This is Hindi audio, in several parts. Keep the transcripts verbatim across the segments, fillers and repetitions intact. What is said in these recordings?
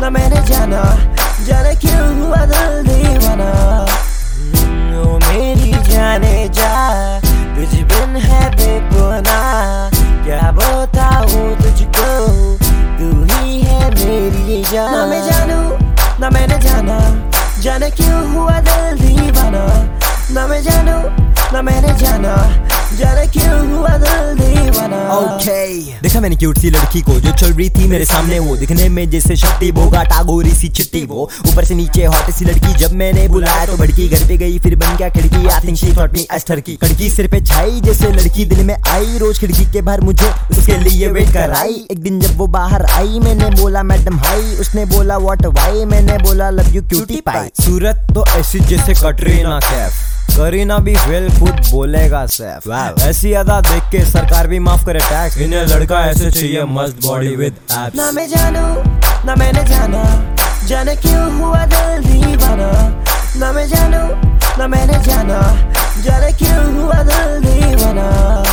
ना मैंने जाना, जाने क्यों हुआ दिल दीवाना। ओ मेरी जाने जा, तुझ बिन है बेपनाह, क्या बताऊं तुझको, तू ही है मेरी जान। ना मैं जानू ना मैंने जाना, जाने क्यों हुआ दिल दीवाना। ना मैं जानू ना मैंने जाना, जाने क्यों हुआ दिल दीवाना। okay. देखा मैंने क्यूट सी लड़की को जो चल रही थी मेरे सामने, वो दिखने में जैसे शक्ति बोगा टागोरी सी चिट्टी, वो ऊपर से नीचे हॉट सी लड़की। जब मैंने बुलाया तो भड़की, घर पे गई फिर बन गया खिड़की। I think she thought me अस्टर की खिड़की सिर पे छाई जैसे लड़की दिल में आई। रोज खिड़की के बाहर मुझे उसके लिए वेट कराई। एक दिन जब वो बाहर आई मैंने बोला मैडम हाई, उसने बोला व्हाट वाई, मैंने बोला लव यू क्यूटी पाई। सूरत तो ऐसी जैसे कटरीना कैफ, करीना भी फेल खुद बोलेगा सैफ। ऐसी अदा देख के सरकार भी माफ करे टैक्स, इन्हें लड़का ऐसे चाहिए मस्त बॉडी विद एब्स। ना मैं जानू ना मैंने जाना, जाने क्यों हुआ दिल दीवाना। ना मैं जानू ना मैंने जाना, जाने क्यों हुआ दिल दीवाना।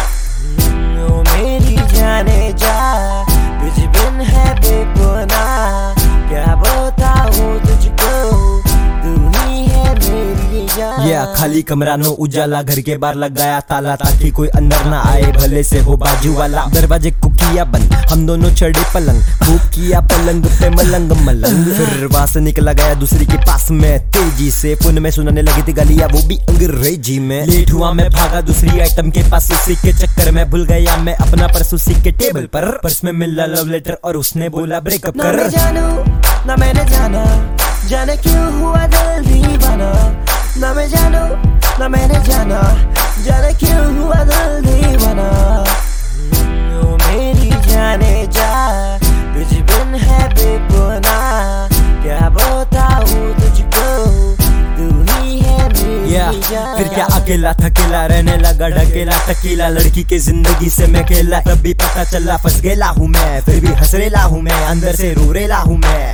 ओ मेरी जाने जा, तुझ बिन है बेपनाह, क्या बताऊं तुझको, तू ही है मेरी जान। ये yeah, खाली कमरा नो उजाला, घर के बाहर लगाया ताला ताकि कोई अंदर ना आए, भले से हो बाजू वाला। दरवाजे को किया बंद, हम दोनों चढ़े पलंग, खूब किया पलंग पे मलंग मलंग। फिर वहां से निकला गया दूसरी के पास में तेजी से, फोन में सुनाने लगी थी गालियां वो भी अंग्रेजी में। लेट हुआ मैं भागा दूसरी आइटम के पास, उसी के चक्कर में भूल गया मैं अपना पर्स उसी के टेबल पर। पर्स में मिला लव लेटर और उसने बोला ब्रेकअप कर। ना मैं जानू ना मैंने जाना, जाने क्यों हुआ दिल दीवाना। ना मैं जानू ना मैंने जाना, जाने क्यों हुआ दिल दीवाना। ओ मेरी जाने जा, तुझ बिन है बेपनाह, क्या बताऊं तुझको, तू ही है मेरी yeah. जान। फिर क्या अकेला थकेला रहने लगा ढकेला टकीला, लड़की की जिंदगी से मैं खेला। तब भी पता चला फंस गेला हूँ मैं, फिर भी हंसरेला हूँ मैं, अंदर से रोरेला हूँ मैं।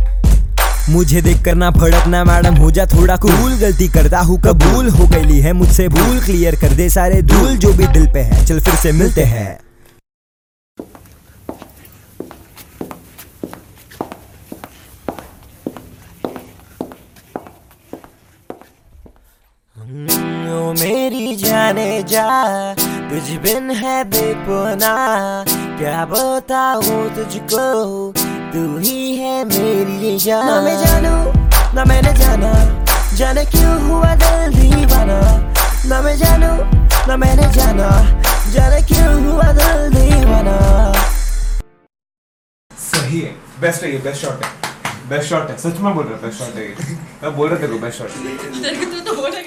मुझे देख करना भड़कना मैडम, हो जा थोड़ा कूल, गलती करता हूँ कबूल, हो गई है मुझसे भूल, क्लियर कर दे सारे धूल जो भी दिल पे है, चल फिर से मिलते हैं। ओ मेरी जाने जा, तुझ बिन है बेपनाह, क्या बताऊं तुझको, तू ही है मेरी जान। ना मैं जानू ना मैंने जाना, जाने क्यों हुआ दिल दीवाना। ना मैं जानू ना मैंने जाना, जाने क्यों हुआ दिल दीवाना। सही है, बेस्ट है ये, बेस्ट शॉट है, बेस्ट शॉट है, सच में बोल रहा, बेस्ट शॉट है ये। मैं बोल रहा तेरे को बेस्ट शॉट है।